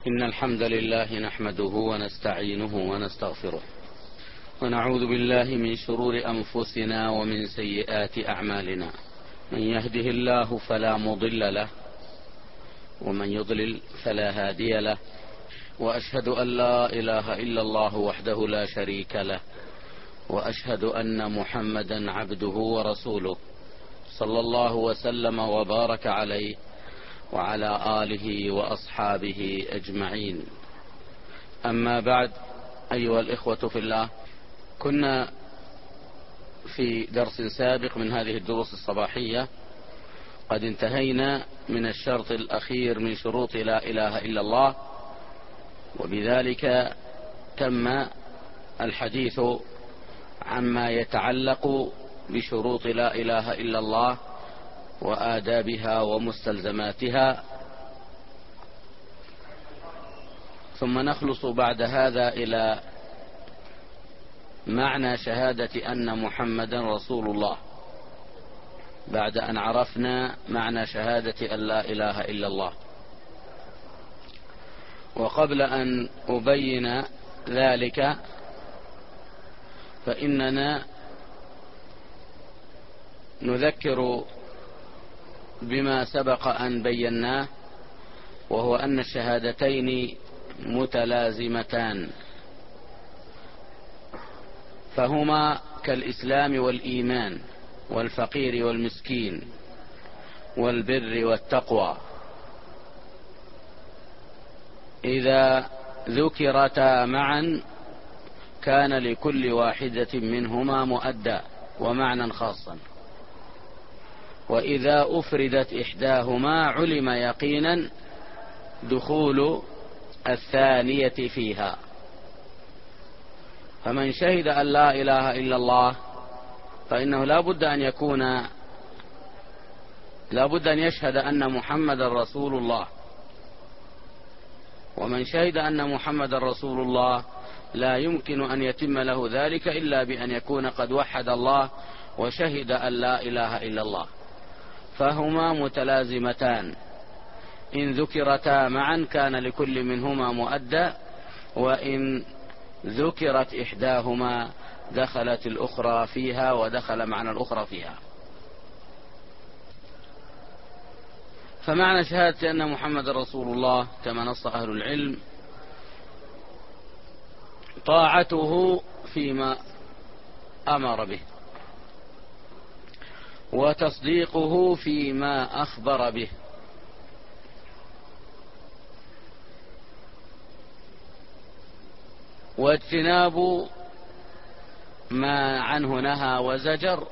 إن الحمد لله نحمده ونستعينه ونستغفره ونعوذ بالله من شرور أنفسنا ومن سيئات أعمالنا. من يهده الله فلا مضل له ومن يضلل فلا هادي له، وأشهد أن لا إله إلا الله وحده لا شريك له، وأشهد أن محمدا عبده ورسوله صلى الله وسلم وبارك عليه وعلى آله وأصحابه أجمعين. أما بعد، أيها الإخوة في الله، كنا في درس سابق من هذه الدروس الصباحية قد انتهينا من الشرط الأخير من شروط لا إله إلا الله، وبذلك تم الحديث عما يتعلق بشروط لا إله إلا الله وآدابها ومستلزماتها، ثم نخلص بعد هذا إلى معنى شهادة أن محمدا رسول الله، بعد أن عرفنا معنى شهادة أن لا إله إلا الله. وقبل أن أبين ذلك فإننا نذكر بما سبق أن بيناه، وهو أن الشهادتين متلازمتان، فهما كالإسلام والإيمان والفقير والمسكين والبر والتقوى، إذا ذكرتا معا كان لكل واحدة منهما مؤدى ومعنى خاصا، وإذا أفردت إحداهما علم يقينا دخول الثانية فيها. فمن شهد أن لا إله إلا الله فإنه لا بد أن يشهد أن محمد رسول الله، ومن شهد أن محمد رسول الله لا يمكن أن يتم له ذلك إلا بأن يكون قد وحد الله وشهد أن لا إله إلا الله، فهما متلازمتان، إن ذكرتا معا كان لكل منهما مؤدى، وإن ذكرت إحداهما دخلت الأخرى فيها ودخل معنى الأخرى فيها. فمعنى شهادة أن محمد رسول الله كما نص أهل العلم طاعته فيما أمر به، وتصديقه فيما أخبر به، واجتناب ما عنه نهى وزجر،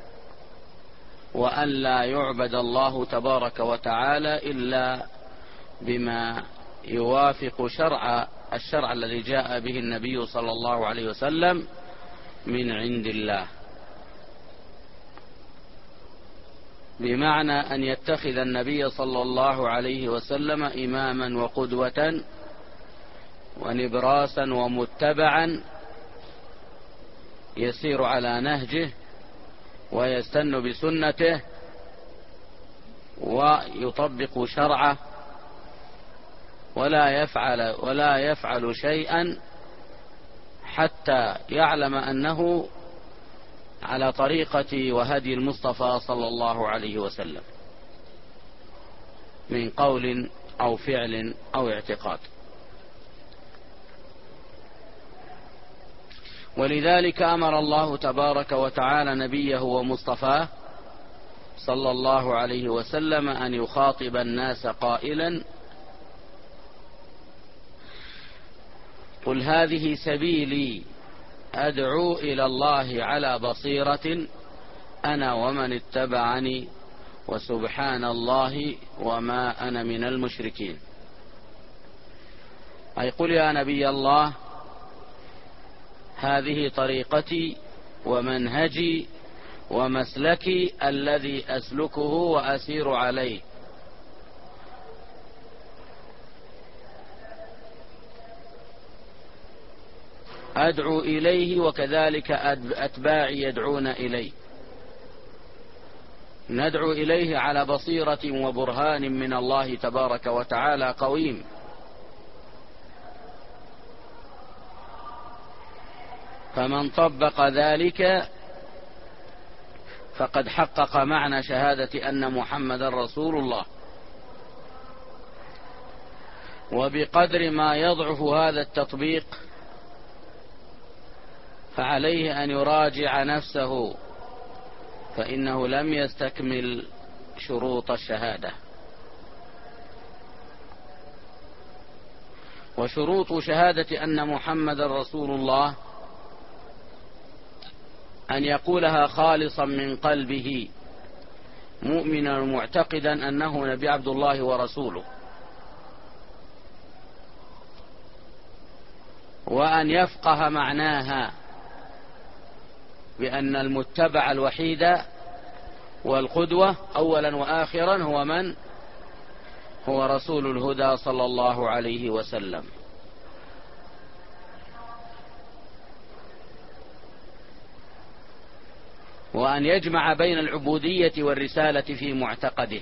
وأن لا يعبد الله تبارك وتعالى إلا بما يوافق الشرع الذي جاء به النبي صلى الله عليه وسلم من عند الله، بمعنى أن يتخذ النبي صلى الله عليه وسلم إماما وقدوة ونبراسا ومتبعا يسير على نهجه ويستن بسنته ويطبق شرعه، ولا يفعل شيئا حتى يعلم أنه على طريقة وهدي المصطفى صلى الله عليه وسلم من قول أو فعل أو اعتقاد. ولذلك أمر الله تبارك وتعالى نبيه ومصطفاه صلى الله عليه وسلم أن يخاطب الناس قائلا: قل هذه سبيلي أدعو إلى الله على بصيرة أنا ومن اتبعني وسبحان الله وما أنا من المشركين. أي قل يا نبي الله هذه طريقتي ومنهجي ومسلكي الذي أسلكه وأسير عليه، أدعو إليه وكذلك أتباعي يدعون إليه، ندعو إليه على بصيرة وبرهان من الله تبارك وتعالى قويم، فمن طبق ذلك فقد حقق معنى شهادة أن محمدا رسول الله. وبقدر ما يضعف هذا التطبيق فعليه أن يراجع نفسه، فإنه لم يستكمل شروط الشهادة. وشروط شهادة أن محمدا رسول الله أن يقولها خالصا من قلبه مؤمنا معتقدا أنه نبي عبد الله ورسوله، وأن يفقه معناها بأن المتبع الوحيد والقدوة أولا وآخرا هو من؟ هو رسول الهدى صلى الله عليه وسلم. وأن يجمع بين العبودية والرسالة في معتقده،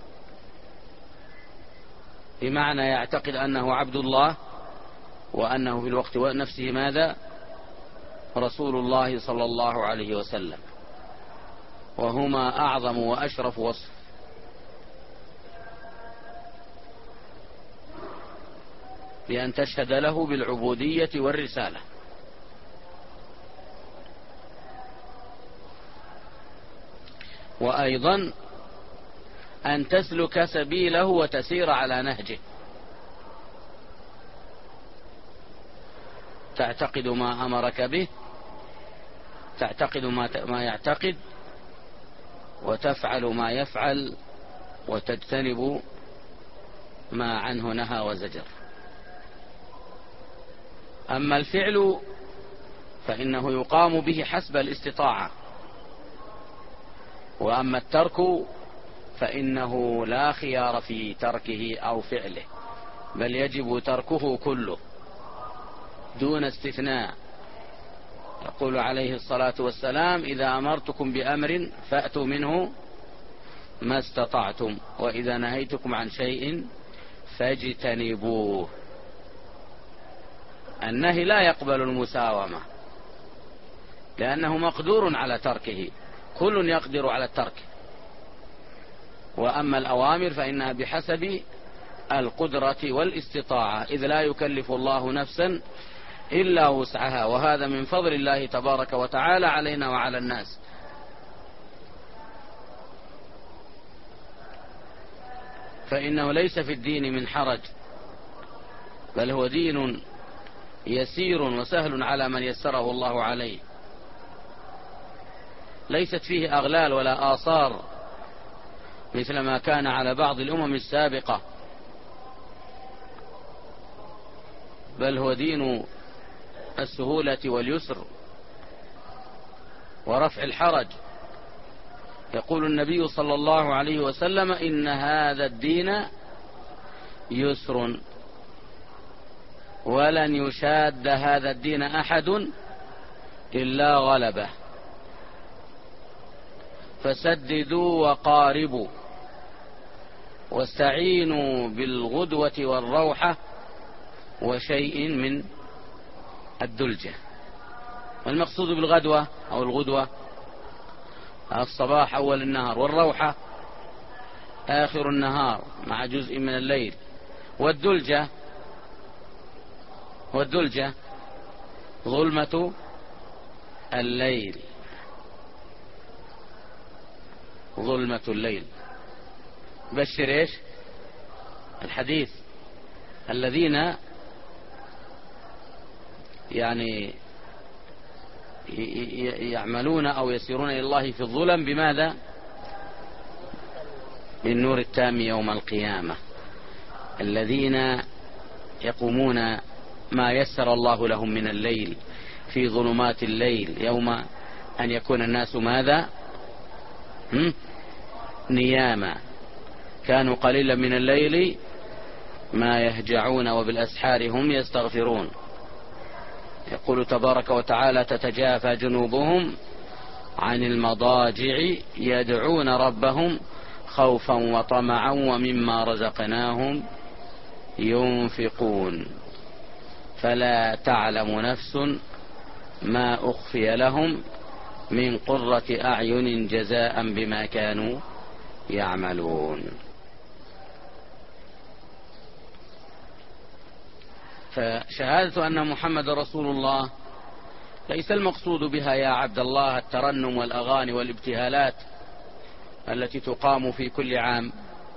بمعنى يعتقد أنه عبد الله وأنه في الوقت نفسه ماذا؟ رسول الله صلى الله عليه وسلم، وهما أعظم وأشرف وصف. بأن تشهد له بالعبودية والرسالة. وأيضا أن تسلك سبيله وتسير على نهجه، تعتقد ما أمرك به، تعتقد ما يعتقد، وتفعل ما يفعل، وتجتنب ما عنه نهى وزجر. أما الفعل فإنه يقام به حسب الاستطاعة، وأما الترك فإنه لا خيار في تركه أو فعله، بل يجب تركه كله دون استثناء. يقول عليه الصلاة والسلام: إذا أمرتكم بأمر فأتوا منه ما استطعتم، وإذا نهيتكم عن شيء فاجتنبوه. النهي لا يقبل المساومة، لأنه مقدور على تركه، كل يقدر على الترك. وأما الأوامر فإنها بحسب القدرة والاستطاعة، إذ لا يكلف الله نفسا إلا وسعها، وهذا من فضل الله تبارك وتعالى علينا وعلى الناس. فإنه ليس في الدين من حرج، بل هو دين يسير وسهل على من يسره الله عليه، ليست فيه أغلال ولا آثار مثل ما كان على بعض الأمم السابقة، بل هو دين السهولة واليسر ورفع الحرج. يقول النبي صلى الله عليه وسلم: إن هذا الدين يسر ولن يشاد هذا الدين أحد إلا غلبه، فسددوا وقاربوا واستعينوا بالغدوة والروحة وشيء من الدلجة. والمقصود بالغدوة أو الغدوة الصباح أول النهار، والروحة آخر النهار مع جزء من الليل، والدلجة ظلمة الليل، ظلمة الليل. بشر ايش؟ الحديث الذين يعني يعملون أو يسيرون إلى الله في الظلم بماذا؟ بالنور التام يوم القيامة، الذين يقومون ما يسر الله لهم من الليل في ظلمات الليل، يوم أن يكون الناس ماذا؟ نياما، كانوا قليلا من الليل ما يهجعون وبالأسحار هم يستغفرون. يقول تبارك وتعالى: تتجافى جنوبهم عن المضاجع يدعون ربهم خوفا وطمعا ومما رزقناهم ينفقون. فلا تعلم نفس ما أخفي لهم من قرة أعين جزاء بما كانوا يعملون. فشهادة أن محمد رسول الله ليس المقصود بها يا عبد الله الترنم والأغاني والابتهالات التي تقام في كل عام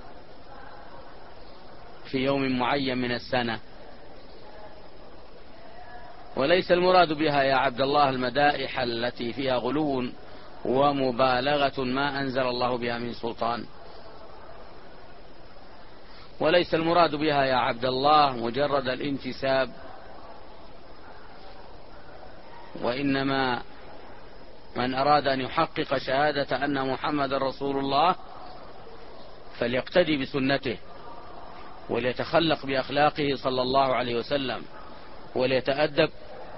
في يوم معين من السنة، وليس المراد بها يا عبد الله المدائح التي فيها غلو ومبالغة ما أنزل الله بها من سلطان، وليس المراد بها يا عبد الله مجرد الانتساب، وإنما من أراد أن يحقق شهادة أن محمد رسول الله فليقتدي بسنته وليتخلق بأخلاقه صلى الله عليه وسلم وليتأدب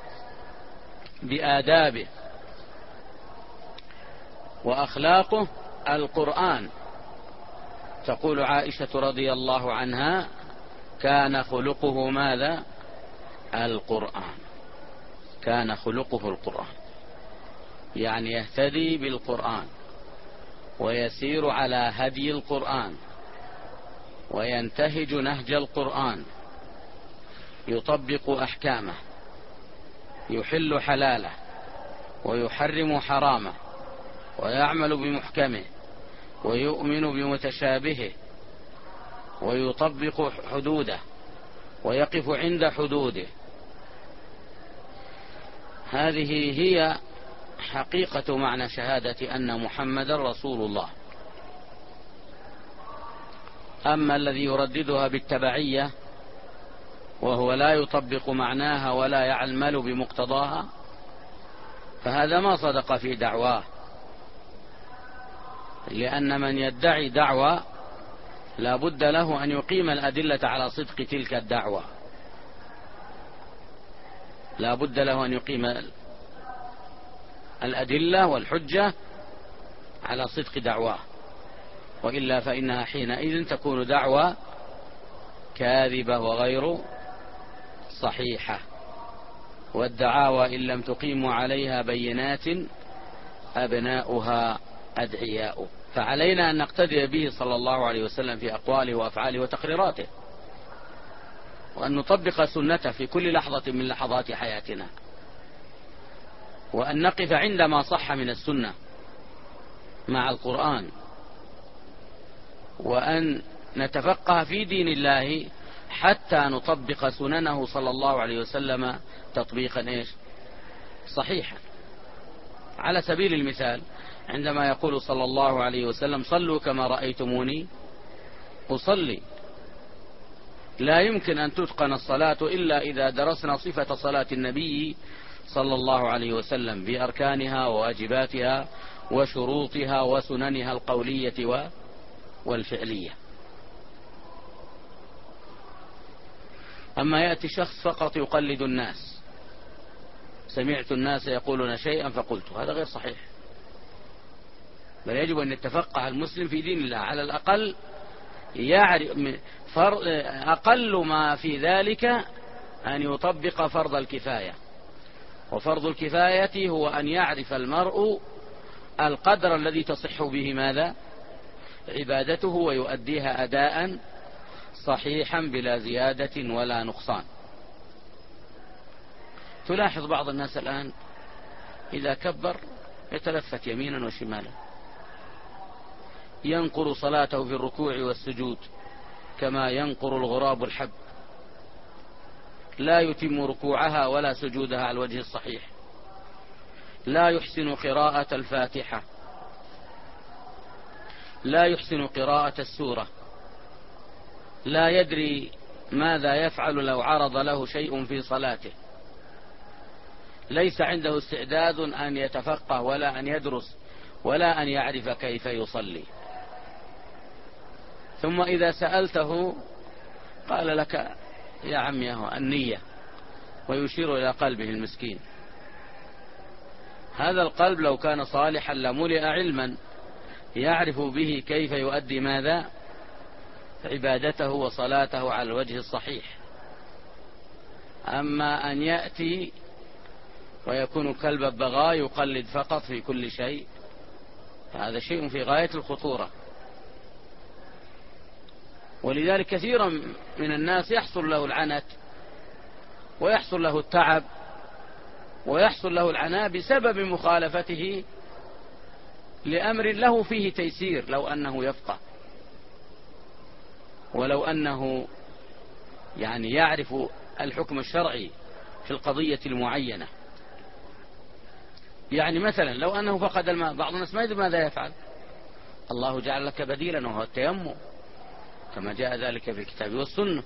بآدابه، وأخلاقه القرآن. تقول عائشة رضي الله عنها: كان خلقه ماذا؟ القرآن. كان خلقه القرآن، يعني يهتدي بالقرآن ويسير على هدي القرآن وينتهج نهج القرآن، يطبق أحكامه، يحل حلاله ويحرم حرامه، ويعمل بمحكمه ويؤمن بمتشابهه، ويطبق حدوده ويقف عند حدوده. هذه هي حقيقة معنى شهادة أن محمد رسول الله. أما الذي يرددها بالتبعية وهو لا يطبق معناها ولا يعمل بمقتضاها فهذا ما صدق في دعواه، لأن من يدعي دعوة لا بد له أن يقيم الأدلة على صدق تلك الدعوة، لا بد له أن يقيم الأدلة والحجة على صدق دعواه، وإلا فإنها حينئذ تكون دعوة كاذبة وغير صحيحة. والدعاوى إن لم تقيموا عليها بينات أبناؤها أدعياء. فعلينا أن نقتدي به صلى الله عليه وسلم في أقواله وأفعاله وتقريراته، وأن نطبق سنته في كل لحظة من لحظات حياتنا، وأن نقف عندما صح من السنة مع القرآن، وأن نتفقه في دين الله حتى نطبق سننه صلى الله عليه وسلم تطبيقا صحيحا. على سبيل المثال عندما يقول صلى الله عليه وسلم: صلوا كما رأيتموني أصلي، لا يمكن أن تتقن الصلاة إلا إذا درسنا صفة صلاة النبي صلى الله عليه وسلم بأركانها وواجباتها وشروطها وسننها القولية والفعلية. أما يأتي شخص فقط يقلد الناس: سمعت الناس يقولون شيئا فقلت، هذا غير صحيح، بل يجب أن يتفقه المسلم في دين الله، على الأقل يعرف أقل ما في ذلك أن يطبق فرض الكفاية، وفرض الكفاية هو أن يعرف المرء القدر الذي تصح به ماذا؟ عبادته، ويؤديها أداء صحيحا بلا زيادة ولا نقصان. تلاحظ بعض الناس الآن إذا كبر يتلفت يمينا وشمالا، ينقر صلاته في الركوع والسجود كما ينقر الغراب الحب، لا يتم ركوعها ولا سجودها على الوجه الصحيح، لا يحسن قراءة الفاتحة، لا يحسن قراءة السورة، لا يدري ماذا يفعل لو عرض له شيء في صلاته، ليس عنده استعداد أن يتفقه ولا أن يدرس ولا أن يعرف كيف يصلي. ثم إذا سألته قال لك: يا عمي النية، ويشير إلى قلبه المسكين. هذا القلب لو كان صالحا لملئ علما يعرف به كيف يؤدي ماذا؟ عبادته وصلاته على الوجه الصحيح. أما أن يأتي ويكون كالببغاء يقلد فقط في كل شيء، هذا شيء في غاية الخطورة. ولذلك كثيرا من الناس يحصل له العنت ويحصل له التعب ويحصل له العناء بسبب مخالفته لأمر له فيه تيسير، لو أنه يفقه ولو أنه يعرف الحكم الشرعي في القضية المعينة. مثلا لو أنه فقد الماء، بعض الناس ما يدري ماذا يفعل. الله جعل لك بديلا وهو التيمم، كما جاء ذلك في الكتاب والسنة.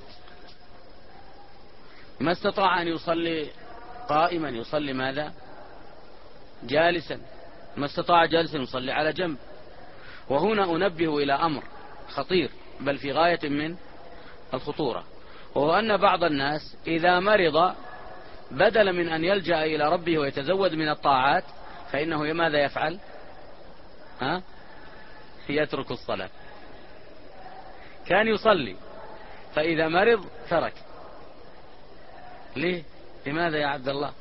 ما استطاع أن يصلي قائما يصلي ماذا؟ جالسا. ما استطاع جالسا يصلي على جنب. وهنا أنبه إلى أمر خطير بل في غاية من الخطورة، وهو أن بعض الناس إذا مرض بدلا من أن يلجأ إلى ربه ويتزود من الطاعات فإنه ماذا يفعل؟ يترك الصلاة. كان يصلي فإذا مرض ترك. ليه؟ لماذا يا عبد الله؟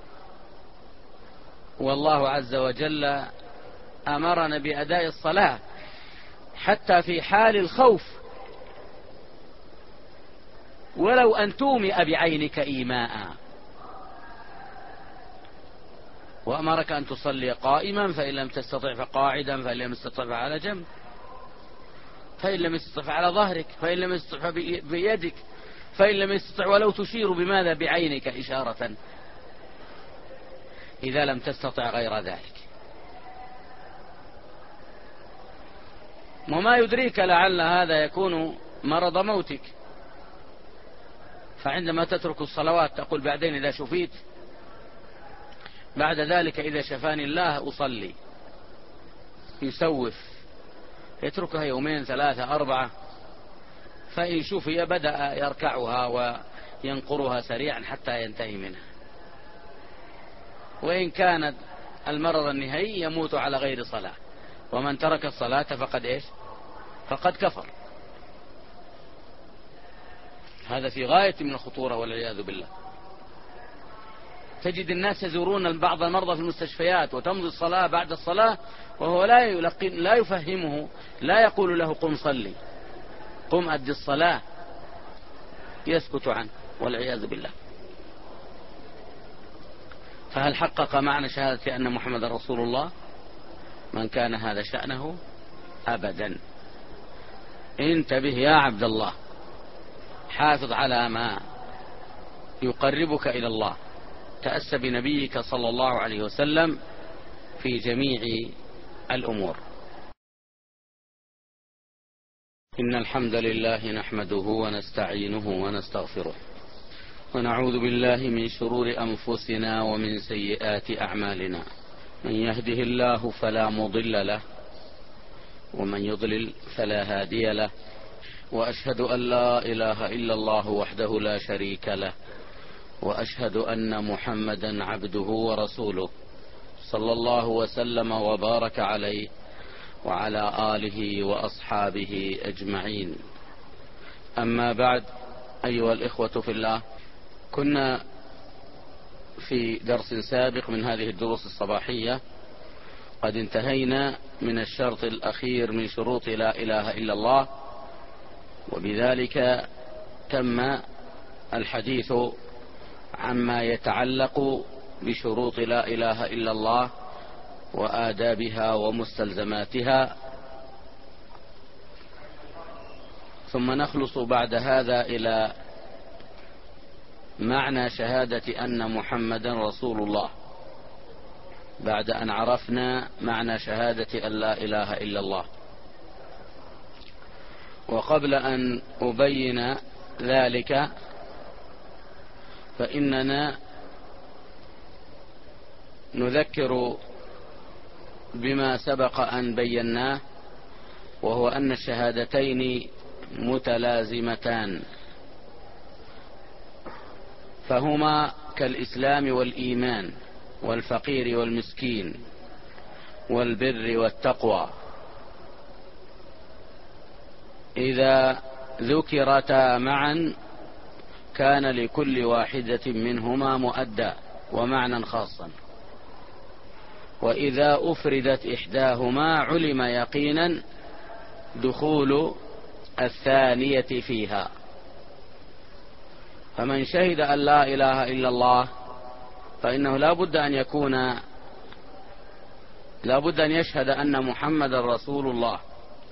والله عز وجل أمرنا بأداء الصلاة حتى في حال الخوف، ولو أن تومئ بعينك إيماء. وأمرك أن تصلي قائما، فإن لم تستطع فقاعدا، فإن لم تستطع فعلى جنب، فإن لم تستطع فعلى ظهرك، فإن لم تستطع بيدك، فإن لم تستطع ولو تشير بماذا؟ بعينك إشارة، إذا لم تستطع غير ذلك. وما يدريك لعل هذا يكون مرض موتك، فعندما تترك الصلوات تقول بعدين إذا شفيت، بعد ذلك إذا شفاني الله أصلي. يسوف، يتركها يومين ثلاثة أربعة، فإن شفي بدأ يركعها وينقرها سريعا حتى ينتهي منها. وإن كانت المرض النهائي يموت على غير صلاة. ومن ترك الصلاة فقد إيش؟ فقد كفر. هذا في غاية من الخطورة والعياذ بالله. تجد الناس يزورون بعض المرضى في المستشفيات وتمضي الصلاة بعد الصلاة وهو لا يفهمه، لا يقول له قم صلي، قم أدي الصلاة، يسكت عنه والعياذ بالله. فهل حقق معنى شهادة أن محمد رسول الله من كان هذا شأنه؟ أبدا. انتبه يا عبد الله، حافظ على ما يقربك إلى الله، تأسى بنبيك صلى الله عليه وسلم في جميع الأمور. إن الحمد لله نحمده ونستعينه ونستغفره، ونعوذ بالله من شرور أنفسنا ومن سيئات أعمالنا. من يهده الله فلا مضل له، ومن يضلل فلا هادي له. وأشهد أن لا إله إلا الله وحده لا شريك له، وأشهد أن محمدا عبده ورسوله صلى الله وسلم وبارك عليه وعلى آله وأصحابه أجمعين. أما بعد، أيها الإخوة في الله، كنا في درس سابق من هذه الدروس الصباحية قد انتهينا من الشرط الأخير من شروط لا إله إلا الله، وبذلك تم الحديث عما يتعلق بشروط لا إله إلا الله وآدابها ومستلزماتها. ثم نخلص بعد هذا إلى معنى شهادة أن محمدا رسول الله، بعد أن عرفنا معنى شهادة أن لا إله إلا الله. وقبل أن أبين ذلك فإننا نذكر بما سبق أن بيناه، وهو أن الشهادتين متلازمتان، فهما كالإسلام والإيمان والفقير والمسكين والبر والتقوى، إذا ذكرتا معا كان لكل واحدة منهما مؤدى، ومعنى خاصا. وإذا أفردت إحداهما علم يقينا دخول الثانية فيها. فمن شهد أن لا إله إلا الله فإنه لا بد أن يشهد أن محمد رسول الله.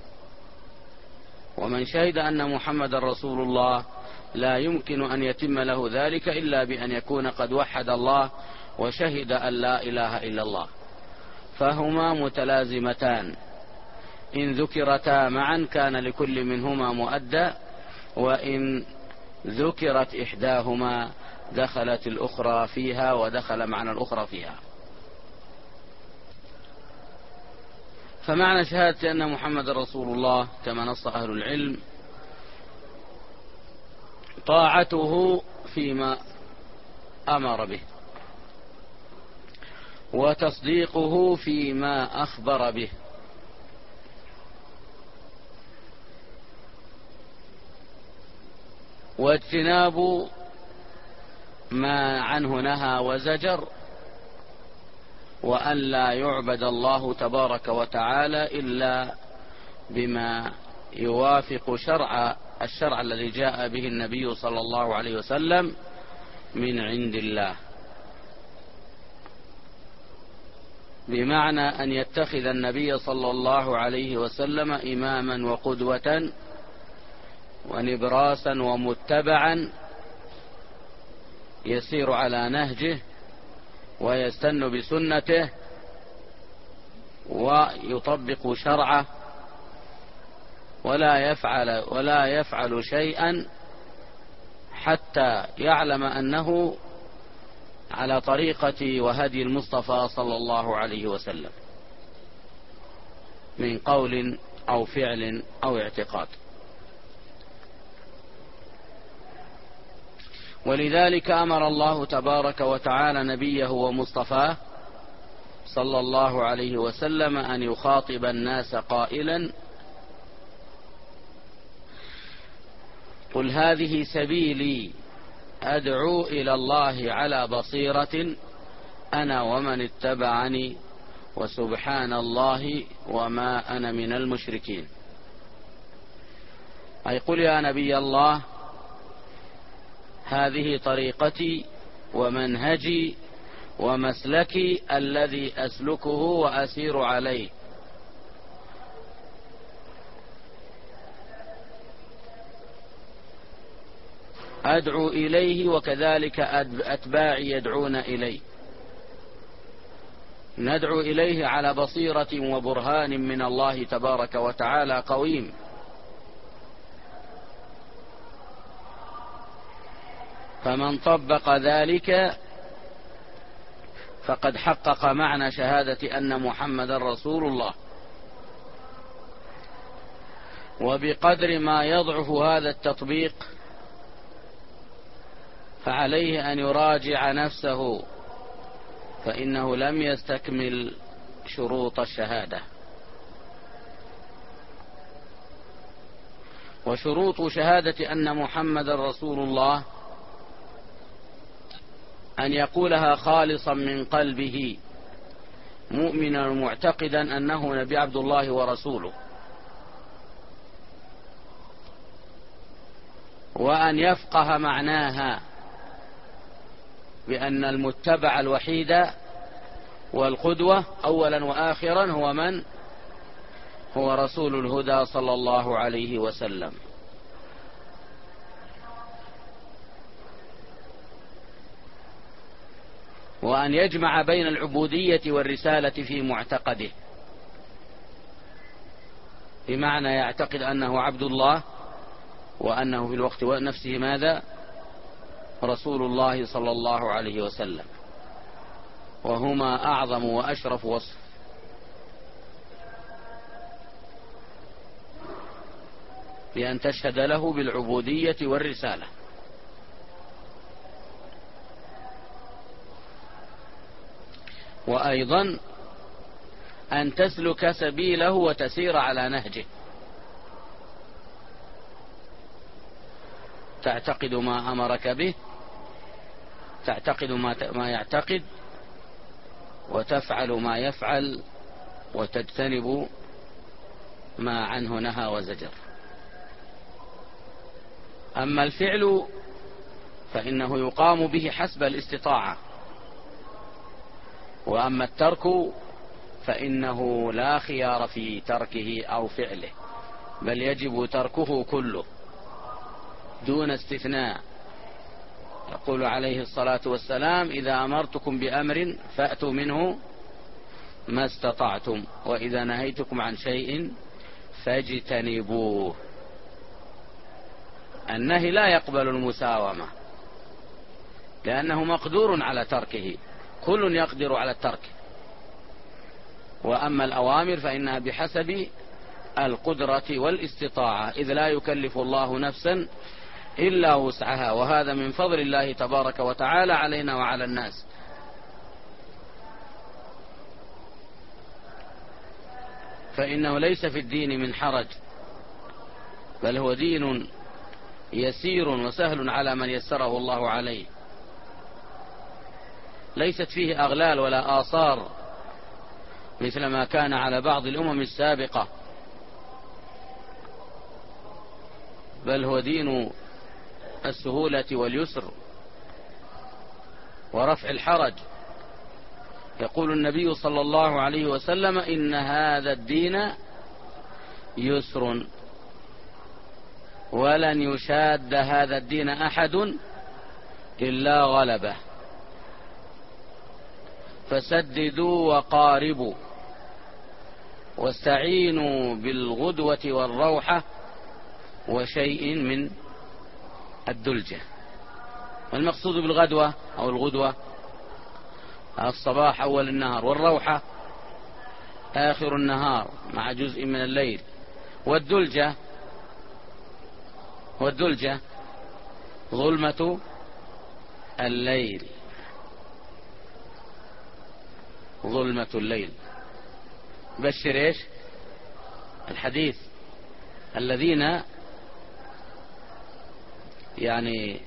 ومن شهد أن محمد رسول الله لا يمكن أن يتم له ذلك إلا بأن يكون قد وحد الله وشهد أن لا إله إلا الله، فهما متلازمتان، إن ذكرتا معا كان لكل منهما مؤدى، وإن ذكرت إحداهما دخلت الأخرى فيها ودخل معنى الأخرى فيها. فمعنى شهادة أن محمد رسول الله كما نص أهل العلم طاعته فيما أمر به، وتصديقه فيما أخبر به، واجتناب ما عنه نهى وزجر، وأن لا يعبد الله تبارك وتعالى إلا بما يوافق الشرع الذي جاء به النبي صلى الله عليه وسلم من عند الله، بمعنى أن يتخذ النبي صلى الله عليه وسلم إماما وقدوة ونبراسا ومتبعا يسير على نهجه ويستن بسنته ويطبق شرعه، ولا يفعل شيئا حتى يعلم أنه على طريقة وهدي المصطفى صلى الله عليه وسلم من قول أو فعل أو اعتقاد. ولذلك أمر الله تبارك وتعالى نبيه ومصطفاه صلى الله عليه وسلم أن يخاطب الناس قائلا: قل هذه سبيلي أدعو إلى الله على بصيرة أنا ومن اتبعني وسبحان الله وما أنا من المشركين. أي قل يا نبي الله هذه طريقتي ومنهجي ومسلكي الذي أسلكه وأسير عليه، أدعو إليه وكذلك أتباعي يدعون إليه، ندعو إليه على بصيرة وبرهان من الله تبارك وتعالى قويم. فمن طبق ذلك فقد حقق معنى شهادة أن محمد رسول الله. وبقدر ما يضعف هذا التطبيق فعليه أن يراجع نفسه، فإنه لم يستكمل شروط الشهادة. وشروط شهادة أن محمد رسول الله أن يقولها خالصا من قلبه مؤمنا معتقدا أنه نبي عبد الله ورسوله، وأن يفقه معناها بأن المتبع الوحيد والقدوة أولا وآخرا هو من؟ هو رسول الهدى صلى الله عليه وسلم. وأن يجمع بين العبودية والرسالة في معتقده، بمعنى يعتقد أنه عبد الله وأنه في الوقت نفسه ماذا؟ رسول الله صلى الله عليه وسلم، وهما أعظم وأشرف وصف. بأن تشهد له بالعبودية والرسالة. وأيضا أن تسلك سبيله وتسير على نهجه، تعتقد ما أمرك به، تعتقد ما يعتقد، وتفعل ما يفعل، وتجتنب ما عنه نهى وزجر. أما الفعل فإنه يقام به حسب الاستطاعة، وأما الترك فإنه لا خيار في تركه أو فعله، بل يجب تركه كله دون استثناء. يقول عليه الصلاة والسلام: إذا أمرتكم بأمر فأتوا منه ما استطعتم، وإذا نهيتكم عن شيء فاجتنبوه. النهي لا يقبل المساومة، لأنه مقدور على تركه، كل يقدر على الترك. وأما الأوامر فإنها بحسب القدرة والاستطاعة، إذ لا يكلف الله نفسا إلا وسعها، وهذا من فضل الله تبارك وتعالى علينا وعلى الناس. فإنه ليس في الدين من حرج، بل هو دين يسير وسهل على من يسره الله عليه، ليست فيه أغلال ولا آثار مثل ما كان على بعض الأمم السابقة، بل هو دين السهولة واليسر ورفع الحرج. يقول النبي صلى الله عليه وسلم: إن هذا الدين يسر ولن يشاد هذا الدين أحد إلا غلبه، فسددوا وقاربوا، واستعينوا بالغدوة والروحة وشيء من الدلجة. والمقصود بالغدوة أو الغدوة الصباح أول النهار، والروحة آخر النهار مع جزء من الليل، والدلجة ظلمة الليل، ظلمة الليل. بشر ايش؟ الحديث الذين يعني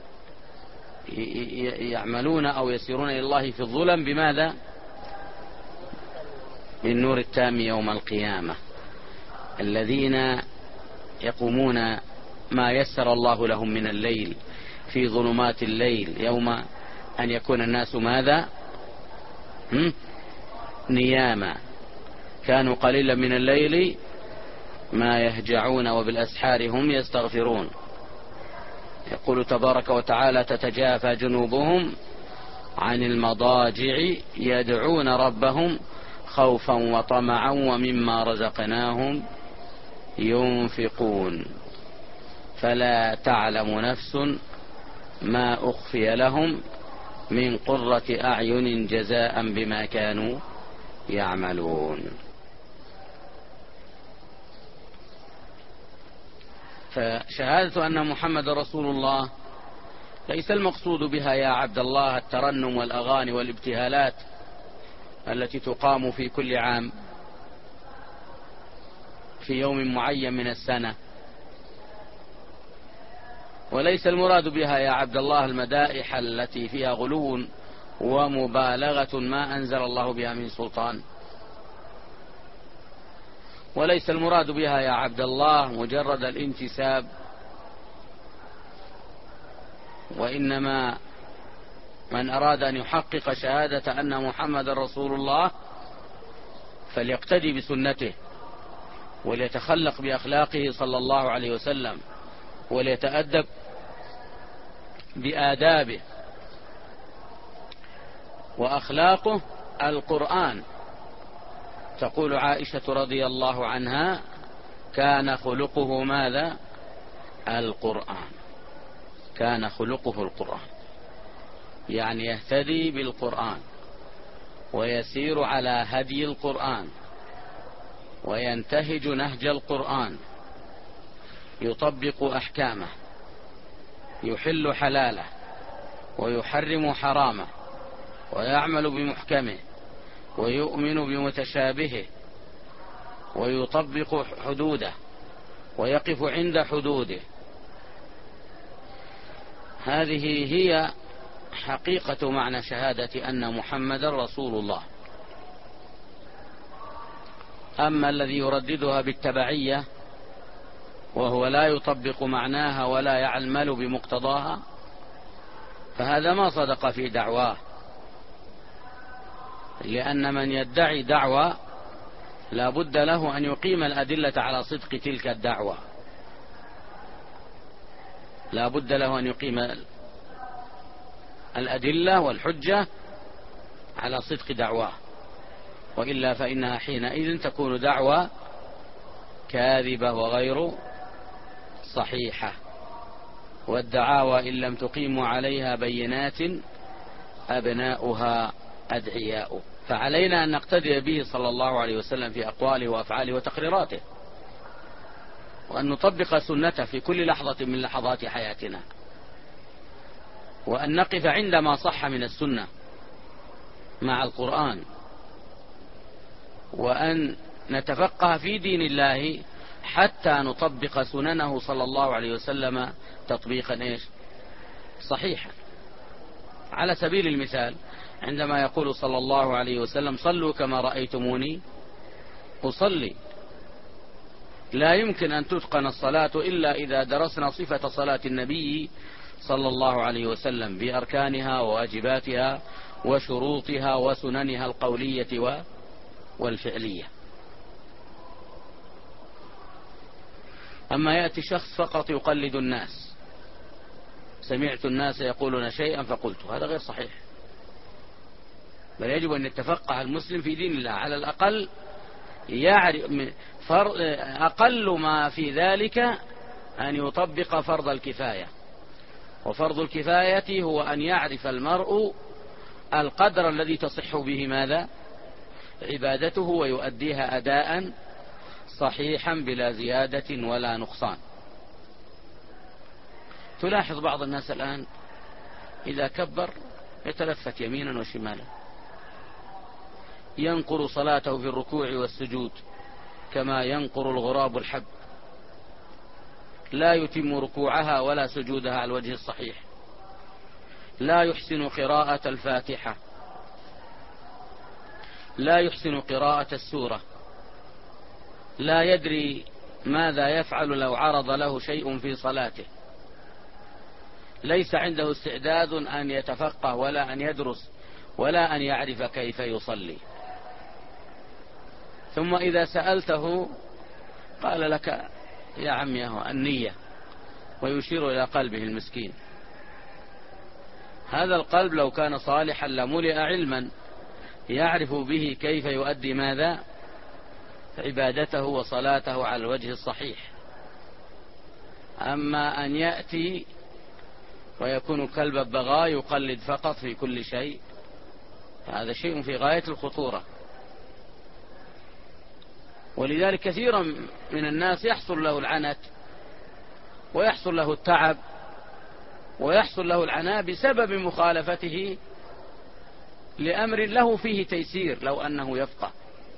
يعملون أو يسيرون إلى الله في الظلم بماذا؟ بالنور التام يوم القيامة، الذين يقومون ما يسر الله لهم من الليل في ظلمات الليل، يوم أن يكون الناس ماذا؟ نياما، كانوا قليلا من الليل ما يهجعون وبالأسحار هم يستغفرون. يقول تبارك وتعالى: تتجافى جنوبهم عن المضاجع يدعون ربهم خوفا وطمعا ومما رزقناهم ينفقون، فلا تعلم نفس ما أخفي لهم من قرة أعين جزاء بما كانوا يعملون. فشهادة أن محمد رسول الله ليس المقصود بها يا عبد الله الترنم والأغاني والابتهالات التي تقام في كل عام في يوم معين من السنة، وليس المراد بها يا عبد الله المدائح التي فيها غلو ومبالغة ما أنزل الله بها من سلطان، وليس المراد بها يا عبد الله مجرد الانتساب، وإنما من أراد أن يحقق شهادة أن محمد رسول الله فليقتدي بسنته، وليتخلق بأخلاقه صلى الله عليه وسلم، وليتأدب بآدابه. وأخلاقه القرآن. تقول عائشة رضي الله عنها: كان خلقه ماذا؟ القرآن. كان خلقه القرآن، يعني يهتدي بالقرآن ويسير على هدي القرآن وينتهج نهج القرآن، يطبق أحكامه، يحل حلاله ويحرم حرامه، ويعمل بمحكمه ويؤمن بمتشابهه، ويطبق حدوده ويقف عند حدوده. هذه هي حقيقة معنى شهادة أن محمدا رسول الله. أما الذي يرددها بالتبعية وهو لا يطبق معناها ولا يعمل بمقتضاها فهذا ما صدق في دعواه، لأن من يدعي دعوة لا بد له أن يقيم الأدلة على صدق تلك الدعوة، لا بد له أن يقيم الأدلة والحجة على صدق دعواه، وإلا فإنها حينئذ تكون دعوة كاذبة وغير صحيحة. والدعاوى إن لم تقيموا عليها بينات أبناؤها أدعياء. فعلينا أن نقتدي به صلى الله عليه وسلم في أقواله وأفعاله وتقريراته، وأن نطبق سنته في كل لحظة من لحظات حياتنا، وأن نقف عندما صح من السنة مع القرآن، وأن نتفقه في دين الله حتى نطبق سننه صلى الله عليه وسلم تطبيقا صحيحا. على سبيل المثال عندما يقول صلى الله عليه وسلم صلوا كما رأيتموني أصلي، لا يمكن أن تتقن الصلاة إلا إذا درسنا صفة صلاة النبي صلى الله عليه وسلم بأركانها وواجباتها وشروطها وسننها القولية والفعلية. أما يأتي شخص فقط يقلد الناس، سمعت الناس يقولون شيئا فقلت، هذا غير صحيح، بل يجب أن يتفقه المسلم في دين الله، على الأقل يعرف أقل ما في ذلك أن يطبق فرض الكفاية. وفرض الكفاية هو أن يعرف المرء القدر الذي تصح به ماذا عبادته ويؤديها أداء صحيحا بلا زيادة ولا نقصان. تلاحظ بعض الناس الآن إذا كبر يتلفت يمينا وشمالا، ينقر صلاته في الركوع والسجود كما ينقر الغراب الحب، لا يتم ركوعها ولا سجودها على الوجه الصحيح، لا يحسن قراءة الفاتحة، لا يحسن قراءة السورة، لا يدري ماذا يفعل لو عرض له شيء في صلاته، ليس عنده استعداد أن يتفقه ولا أن يدرس ولا أن يعرف كيف يصلي. ثم إذا سألته قال لك يا عمي هو النية، ويشير إلى قلبه المسكين. هذا القلب لو كان صالحا لملئ علما يعرف به كيف يؤدي ماذا عبادته وصلاته على الوجه الصحيح. أما أن يأتي ويكون كلب البغاء يقلد فقط في كل شيء، هذا شيء في غاية الخطورة. ولذلك كثيرا من الناس يحصل له العنت ويحصل له التعب ويحصل له العناء بسبب مخالفته لأمر له فيه تيسير لو أنه يفقه،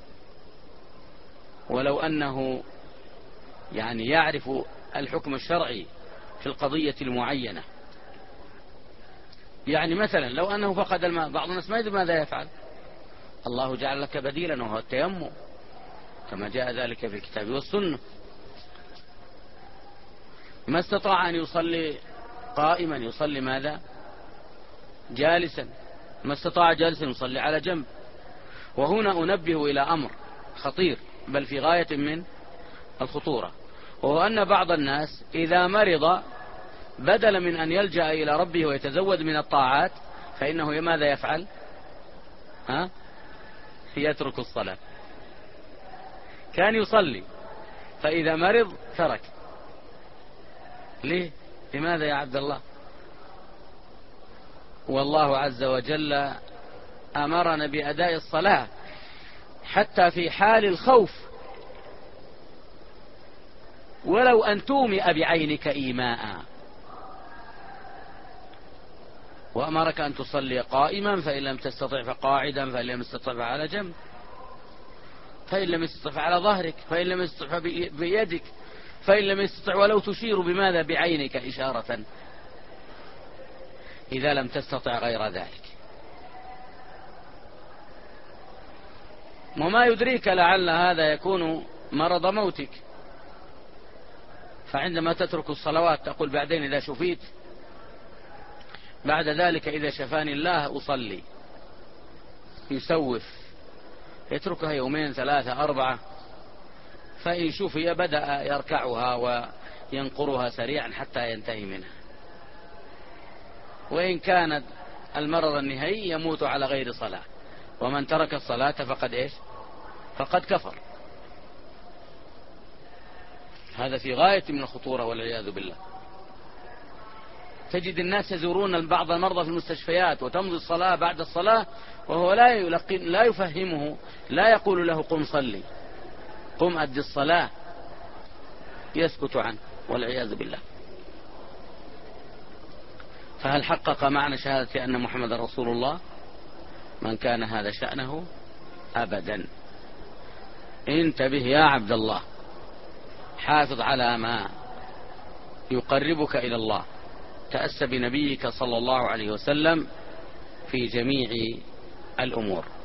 ولو أنه يعرف الحكم الشرعي في القضية المعينة. مثلا لو أنه فقد الماء، بعض الناس ما يدري ماذا يفعل، الله جعل لك بديلا وهو التيمم كما جاء ذلك في الكتاب والسنة. ما استطاع أن يصلي قائما يصلي ماذا جالسا، ما استطاع جالسا يصلي على جنب. وهنا أنبه إلى أمر خطير بل في غاية من الخطورة، وهو أن بعض الناس إذا مرض بدلا من أن يلجأ إلى ربه ويتزود من الطاعات فإنه ماذا يفعل؟ يترك الصلاة. كان يصلي فإذا مرض ترك. ليه؟ لماذا يا عبد الله؟ والله عز وجل أمرنا بأداء الصلاة حتى في حال الخوف، ولو أن تومئ بعينك إيماء، وأمرك أن تصلي قائما، فإن لم تستطع فقاعدا، فإن لم تستطع فعلى جنب، فإن لم تستطع فعلى ظهرك، فإن لم تستطع بيدك، فإن لم تستطع ولو تشير بماذا بعينك إشارة. إذا لم تستطع غير ذلك. وما يدريك لعل هذا يكون مرض موتك، فعندما تترك الصلوات تقول بعدين إذا شفيت، بعد ذلك إذا شفاني الله أصلي، يسوف، يتركها يومين 3 4، فإن شفي بدأ يركعها وينقرها سريعا حتى ينتهي منها. وإن كانت المرض النهائي يموت على غير صلاة، ومن ترك الصلاة فقد إيش؟ فقد كفر. هذا في غاية من الخطورة والعياذ بالله. تجد الناس يزورون بعض المرضى في المستشفيات وتمضي الصلاة بعد الصلاة وهو لا يفهمه، لا يقول له قم صلي، قم أدي الصلاة، يسكت عنه والعياذ بالله. فهل حقق معنى شهادة أن محمد رسول الله من كان هذا شأنه؟ أبدا. انتبه يا عبد الله، حافظ على ما يقربك إلى الله، تأسى بنبيك صلى الله عليه وسلم في جميع الأمور.